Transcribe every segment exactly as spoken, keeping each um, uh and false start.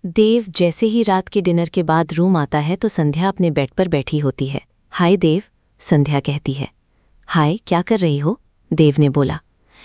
देव जैसे ही रात के डिनर के बाद रूम आता है तो संध्या अपने बेड पर बैठी होती है। हाय देव, संध्या कहती है। हाय, क्या कर रही हो? देव ने बोला।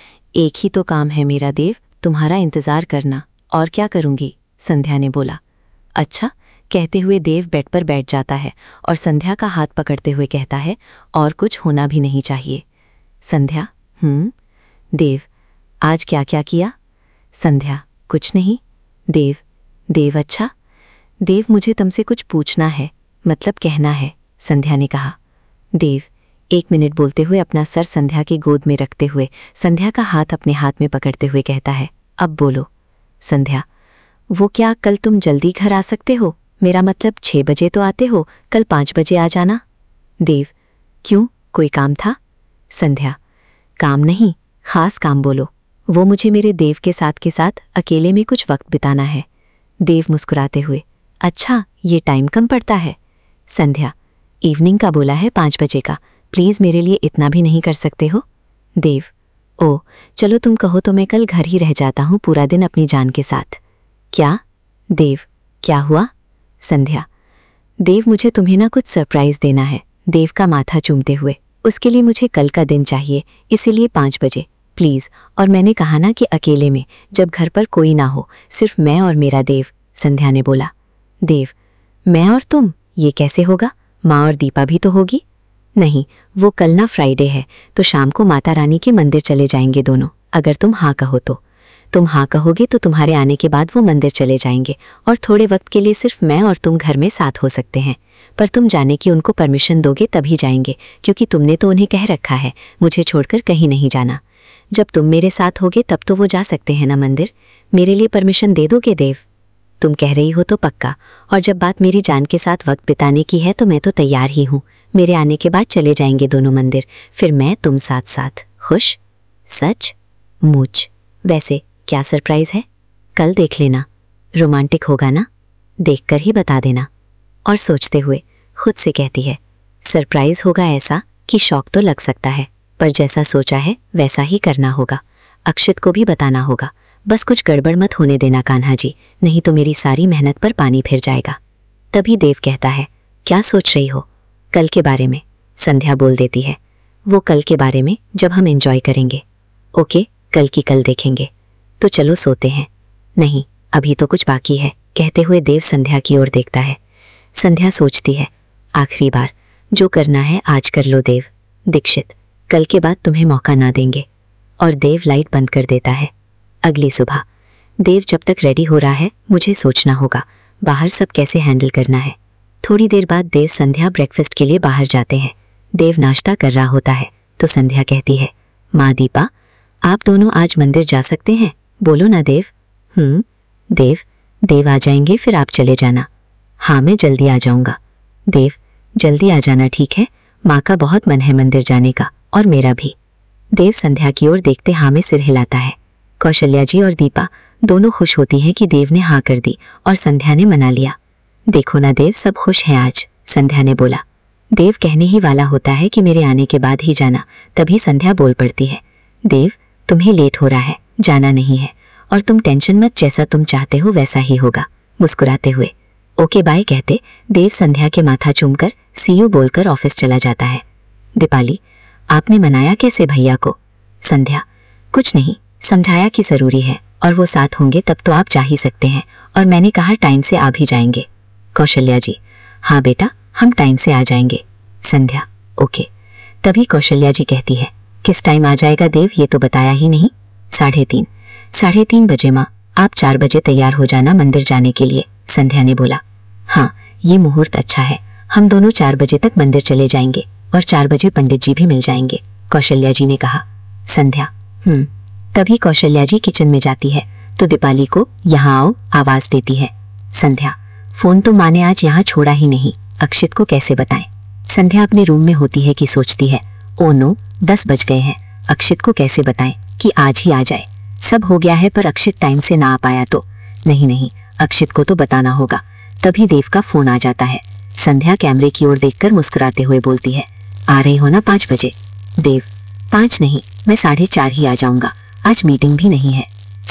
एक ही तो काम है मेरा देव, तुम्हारा इंतज़ार करना। और क्या करूंगी? संध्या ने बोला। अच्छा, कहते हुए देव बेड पर बैठ जाता है और संध्या का हाथ पकड़ते हुए कहता है, और कुछ होना भी नहीं चाहिए। संध्या, हम्म। देव, आज क्या क्या किया? संध्या, कुछ नहीं। देव, देव अच्छा। देव, मुझे तुमसे कुछ पूछना है, मतलब कहना है, संध्या ने कहा। देव, एक मिनट बोलते हुए अपना सर संध्या की गोद में रखते हुए संध्या का हाथ अपने हाथ में पकड़ते हुए कहता है, अब बोलो। संध्या, वो क्या, कल तुम जल्दी घर आ सकते हो? मेरा मतलब छः बजे तो आते हो, कल पाँच बजे आ जाना। देव, क्यों, कोई काम था? संध्या, काम नहीं, खास काम बोलो। वो मुझे मेरे देव के साथ के साथ अकेले में कुछ वक्त बिताना है। देव मुस्कुराते हुए, अच्छा, ये टाइम कम पड़ता है? संध्या, इवनिंग का बोला है, पाँच बजे का, प्लीज़ मेरे लिए इतना भी नहीं कर सकते हो? देव, ओ चलो तुम कहो तो मैं कल घर ही रह जाता हूँ पूरा दिन अपनी जान के साथ। क्या? देव, क्या हुआ? संध्या, देव, मुझे तुम्हें ना कुछ सरप्राइज़ देना है। देव का माथा चूमते हुए, उसके लिए मुझे कल का दिन चाहिए, इसीलिए पाँच बजे प्लीज़। और मैंने कहा ना कि अकेले में, जब घर पर कोई ना हो, सिर्फ मैं और मेरा देव, संध्या ने बोला। देव, मैं और तुम, ये कैसे होगा? माँ और दीपा भी तो होगी। नहीं, वो कल ना फ्राइडे है, तो शाम को माता रानी के मंदिर चले जाएंगे दोनों, अगर तुम हाँ कहो तो। तुम हाँ कहोगे तो तुम्हारे आने के बाद वो मंदिर चले जाएंगे और थोड़े वक्त के लिए सिर्फ मैं और तुम घर में साथ हो सकते हैं। पर तुम जाने की उनको परमिशन दोगे तभी जाएंगे, क्योंकि तुमने तो उन्हें कह रखा है मुझे छोड़कर कहीं नहीं जाना। जब तुम मेरे साथ होगे तब तो वो जा सकते हैं ना मंदिर। मेरे लिए परमिशन दे दोगे देव? तुम कह रही हो तो पक्का, और जब बात मेरी जान के साथ वक्त बिताने की है तो मैं तो तैयार ही हूँ। मेरे आने के बाद चले जाएंगे दोनों मंदिर, फिर मैं तुम साथ साथ। खुश? सच? मूछ। वैसे क्या सरप्राइज़ है? कल देख लेना, रोमांटिक होगा ना, देखकर ही बता देना। और सोचते हुए खुद से कहती है, सरप्राइज़ होगा ऐसा कि शौक तो लग सकता है, पर जैसा सोचा है वैसा ही करना होगा। अक्षित को भी बताना होगा, बस कुछ गड़बड़ मत होने देना कान्हा जी, नहीं तो मेरी सारी मेहनत पर पानी फिर जाएगा। तभी देव कहता है, क्या सोच रही हो? कल के बारे में, संध्या बोल देती है। वो कल के बारे में जब हम एंजॉय करेंगे। ओके, कल की कल देखेंगे। तो चलो सोते हैं। नहीं, अभी तो कुछ बाकी है, कहते हुए देव संध्या की ओर देखता है। संध्या सोचती है, आखिरी बार, जो करना है आज कर लो देव। दीक्षित, कल के बाद तुम्हें मौका ना देंगे। और देव लाइट बंद कर देता है। अगली सुबह, देव, जब तक रेडी हो रहा है मुझे सोचना होगा बाहर सब कैसे हैंडल करना है। थोड़ी देर बाद देव संध्या ब्रेकफास्ट के लिए बाहर जाते हैं। देव नाश्ता कर रहा होता है तो संध्या कहती है, माँ दीपा, आप दोनों आज मंदिर जा सकते हैं, बोलो ना देव। हम्म। देव, देव आ जाएंगे फिर आप चले जाना। हाँ, मैं जल्दी आ जाऊंगा। देव, जल्दी आ जाना, ठीक है? माँ का बहुत मन है मंदिर जाने का, और मेरा भी। देव संध्या की ओर देखते हाँ में सिर हिलाता है। कौशल्या जी और दीपा दोनों खुश होती हैं कि देव ने हाँ कर दी और संध्या ने मना लिया। देखो ना देव, सब खुश हैं आज, संध्या ने बोला। देव कहने ही वाला होता है कि मेरे आने के बाद ही जाना, तभी संध्या बोल पड़ती है, देव, तुम्हें लेट हो रहा है, जाना नहीं है, और तुम टेंशन मत, जैसा तुम चाहते हो वैसा ही होगा। मुस्कुराते हुए ओके बाय कहते देव संध्या के माथा चूमकर सी यू बोलकर ऑफिस चला जाता है। दीपाली, आपने मनाया कैसे भैया को? संध्या, कुछ नहीं, समझाया कि ज़रूरी है और वो साथ होंगे तब तो आप जा ही सकते हैं, और मैंने कहा टाइम से आ भी जाएंगे। कौशल्या जी, हाँ बेटा, हम टाइम से आ जाएंगे। संध्या, ओके। तभी कौशल्या जी कहती है, किस टाइम आ जाएगा देव, ये तो बताया ही नहीं। साढ़े तीन साढ़े तीन बजे माँ, आप चार बजे तैयार हो जाना मंदिर जाने के लिए, संध्या ने बोला। हाँ, ये मुहूर्त अच्छा है, हम दोनों चार बजे तक मंदिर चले जाएंगे और चार बजे पंडित जी भी मिल जाएंगे, कौशल्या जी ने कहा। संध्या, हम्म। तभी कौशल्या जी किचन में जाती है तो दीपाली को यहाँ आओ आवाज़ देती है। संध्या, फ़ोन तो माँ ने आज यहाँ छोड़ा ही नहीं, अक्षित को कैसे बताएं? संध्या अपने रूम में होती है कि सोचती है, ओ नो, दस बज गए हैं, अक्षित को कैसे बताएं कि आज ही आ जाए। सब हो गया है पर अक्षित टाइम से ना आ पाया तो नहीं नहीं, अक्षित को तो बताना होगा। तभी देव का फ़ोन आ जाता है। संध्या कैमरे की ओर देखकर मुस्कुराते हुए बोलती है, आ रही हो ना पाँच बजे? देव, पाँच नहीं, मैं साढ़े चार ही आ जाऊंगा, आज मीटिंग भी नहीं है।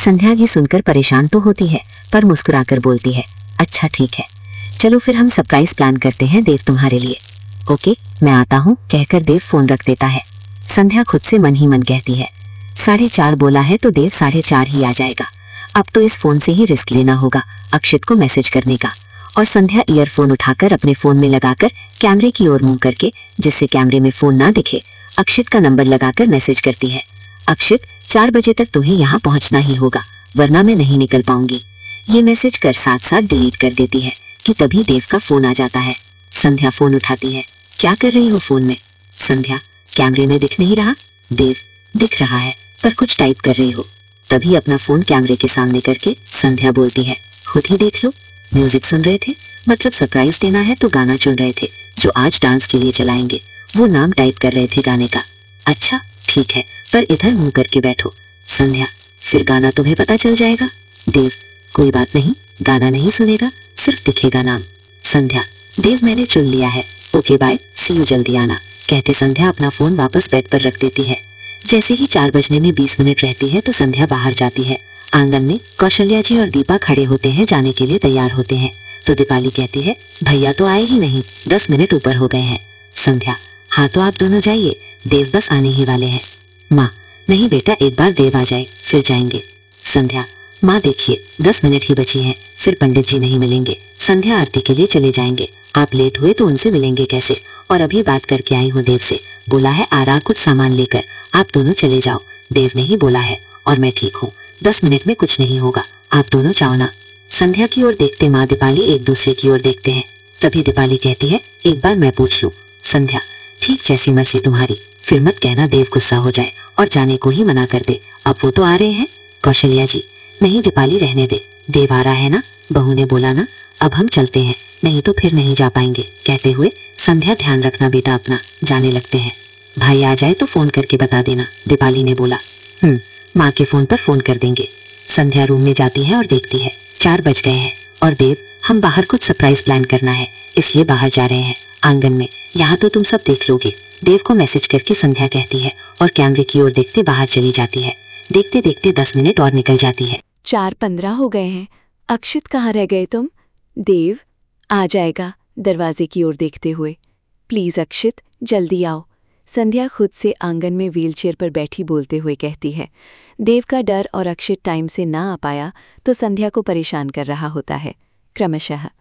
संध्या ये सुनकर परेशान तो होती है पर मुस्कुराकर बोलती है, अच्छा ठीक है, चलो फिर हम सरप्राइज प्लान करते हैं देव तुम्हारे लिए। ओके मैं आता हूँ, कहकर देव फोन रख देता है। संध्या खुद से मन ही मन कहती है, साढ़े चार बोला है तो देव साढ़े चार ही आ जाएगा। अब तो इस फोन से ही रिस्क लेना होगा अक्षित को मैसेज करने का। और संध्या ईयरफोन उठाकर अपने फोन में लगाकर कैमरे की ओर मुंह करके, जिससे कैमरे में फोन ना दिखे, अक्षित का नंबर लगाकर मैसेज करती है, अक्षित चार बजे तक तुम्हें यहाँ पहुँचना ही होगा वरना मैं नहीं निकल पाऊंगी। ये मैसेज कर साथ साथ डिलीट कर देती है कि तभी देव का फोन आ जाता है। संध्या फोन उठाती है, क्या कर रही हो फोन में? संध्या, कैमरे में दिख नहीं रहा? देव, दिख रहा है पर कुछ टाइप कर रही हो। तभी अपना फोन कैमरे के सामने करके संध्या बोलती है, खुद ही देख लो। म्यूजिक सुन रहे थे, मतलब सरप्राइज देना है तो गाना चुन रहे थे जो आज डांस के लिए चलाएंगे, वो नाम टाइप कर रहे थे गाने का। अच्छा ठीक है, पर इधर मुंह करके बैठो। संध्या, फिर गाना तुम्हें पता चल जाएगा। देव, कोई बात नहीं, गाना नहीं सुनेगा, सिर्फ दिखेगा नाम। संध्या, देव मैंने चुन लिया है, ओके बाय, सी यू जल्दी आना, कहते संध्या अपना फोन वापस बेड पर रख देती है। जैसे ही चार बजने में बीस मिनट रहती है तो संध्या बाहर जाती है। आंगन में कौशल्या जी और दीपा खड़े होते हैं, जाने के लिए तैयार होते हैं तो दीपाली कहती है, भैया तो आए ही नहीं, दस मिनट ऊपर हो गए हैं। संध्या, हाँ तो आप दोनों जाइए, देव बस आने ही वाले हैं। माँ, नहीं बेटा, एक बार देव आ जाए फिर जाएंगे। संध्या, माँ देखिए दस मिनट ही बची हैं, फिर पंडित जी नहीं मिलेंगे, संध्या आरती के लिए चले जाएंगे, आप लेट हुए तो उनसे मिलेंगे कैसे? और अभी बात करके आई हूँ देव से, बोला है आ रहा कुछ सामान लेकर, आप दोनों चले जाओ। देव ने ही बोला है और मैं ठीक हूँ, दस मिनट में कुछ नहीं होगा, आप दोनों जाओ ना। संध्या की ओर देखते माँ दीपाली एक दूसरे की ओर देखते हैं। तभी दीपाली कहती है, एक बार मैं पूछ लूँ। संध्या, ठीक जैसी मर्जी तुम्हारी, फिर मत कहना देव गुस्सा हो जाए और जाने को ही मना कर दे, अब वो तो आ रहे हैं। कौशल्या जी, नहीं दीपाली रहने दे, देव आ रहा है ना, बहू ने बोला ना, अब हम चलते हैं, नहीं तो फिर नहीं जा पाएंगे, कहते हुए संध्या ध्यान रखना बेटा अपना, जाने लगते हैं। भाई आ जाए तो फोन करके बता देना, दीपाली ने बोला। हम्म, माँ के फोन पर फोन कर देंगे। संध्या रूम में जाती है और देखती है चार बज गए हैं और देव, हम बाहर कुछ सरप्राइज प्लान करना है इसलिए बाहर जा रहे हैं आंगन में, यहाँ तो तुम सब देख लोगे, देव को मैसेज करके संध्या कहती है और कैमरे की ओर देखते बाहर चली जाती है। देखते देखते दस मिनट और निकल जाती है। चार पंद्रह हो गए हैं, अक्षित कहाँ रह गए तुम? देव आ जाएगा, दरवाजे की ओर देखते हुए, प्लीज अक्षित जल्दी आओ, संध्या खुद से आंगन में व्हीलचेयर पर बैठी बोलते हुए कहती है। देव का डर और अक्षित टाइम से ना आ पाया तो संध्या को परेशान कर रहा होता है। क्रमशः